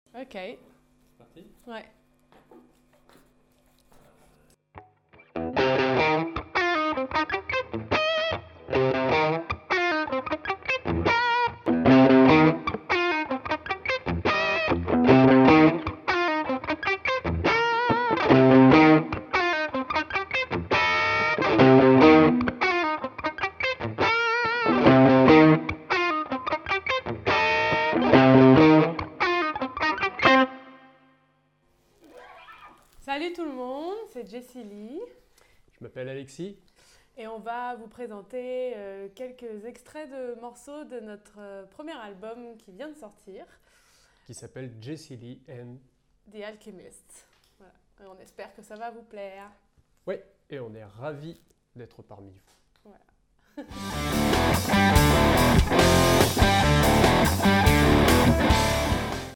Ok. C'est parti. Ouais. Salut tout le monde, c'est Jessie Lee Je m'appelle Alexis. et on va vous présenter quelques extraits de morceaux de notre premier album qui vient de sortir, Qui s'appelle Jessie Lee and... The Alchemist. Voilà. Et on espère que ça va vous plaire. Ouais, et on est ravis d'être parmi vous. Voilà.